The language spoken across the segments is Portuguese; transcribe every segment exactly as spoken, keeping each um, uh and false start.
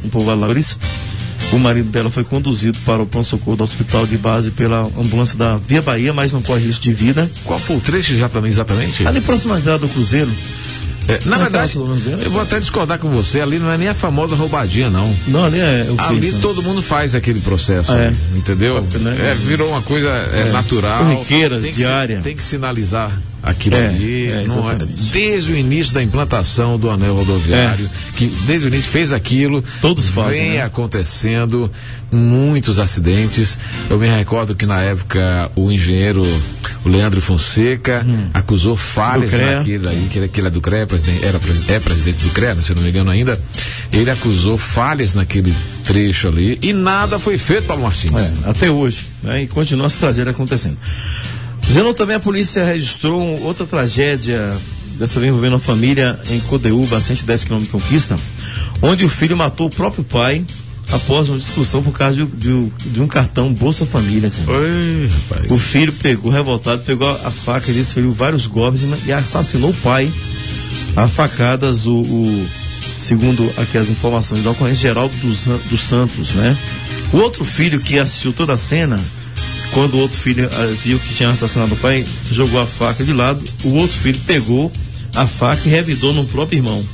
no povoado Larissa. O marido dela foi conduzido para o pronto-socorro do hospital de base pela ambulância da Via Bahia, mas não corre risco de vida. Qual foi o trecho já também, exatamente? Ali próxima do Cruzeiro. É, na verdade, eu vou até discordar com você, ali não é nem a famosa roubadinha, não. Não, ali é o Ali que, todo mundo faz aquele processo, é. ali, entendeu? É, é, virou uma coisa é, é. natural. Corriqueira, tem diária. Que, tem que sinalizar aquilo é, ali. É, não é, desde o início da implantação do anel rodoviário, é. que desde o início fez aquilo. Todos fazem. Vem né? acontecendo muitos acidentes. Eu me recordo que na época o engenheiro, o Leandro Fonseca, hum. acusou falhas naquilo aí, que ele, que ele é do C R E A, presidente, era, é presidente do C R E A, se eu não me engano ainda. Ele acusou falhas naquele trecho ali e nada foi feito, Paulo Martins. É, até hoje, né? E continua essa tragédia acontecendo. Zenon, também a polícia registrou outra tragédia, dessa vez envolvendo uma família em Codeúba, a cento e dez quilômetros de Conquista, onde o filho matou o próprio pai após uma discussão por causa de, de, de um cartão Bolsa Família. Assim. Oi, rapaz. O filho pegou, revoltado, pegou a faca e desferiu vários golpes e assassinou o pai a facadas, o, o, segundo aqui as informações da ocorrência, Geraldo dos, dos Santos, né? O outro filho que assistiu toda a cena, quando o outro filho uh, viu que tinha assassinado o pai, jogou a faca de lado, o outro filho pegou a faca e revidou no próprio irmão,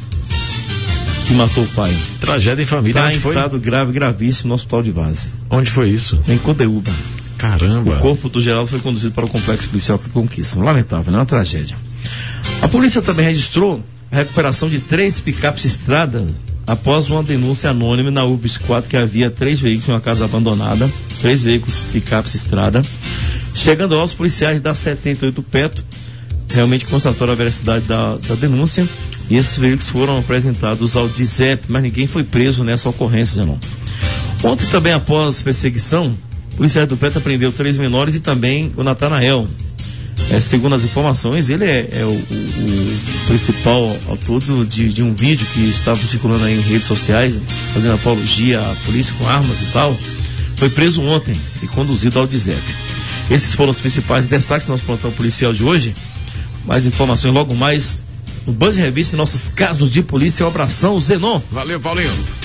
que matou o pai. Tragédia em família. Está em foi? estado grave, gravíssimo, no hospital de base. Onde foi isso? Em Codeúba. Caramba. O corpo do Geraldo foi conduzido para o complexo policial de Conquista. Lamentável, não é uma tragédia. A polícia também registrou a recuperação de três picapes estrada após uma denúncia anônima na U B S quatro que havia três veículos em uma casa abandonada, três veículos picapes estrada. Chegando lá, os policiais da setenta e oito Petro realmente constataram a veracidade da, da denúncia e esses veículos foram apresentados ao D I S E P, mas ninguém foi preso nessa ocorrência, não. Ontem também, após perseguição, policiais do Petro apreendeu três menores e também o Natanael. É, segundo as informações, ele é, é o, o, o principal autor de, de um vídeo que estava circulando aí em redes sociais, fazendo apologia à polícia com armas e tal. Foi preso ontem e conduzido ao D I S E P. Esses foram os principais destaques do nosso plantão policial de hoje. Mais informações logo mais no Band Revista e nossos casos de polícia. Um abração, Zenon. Valeu, Paulinho.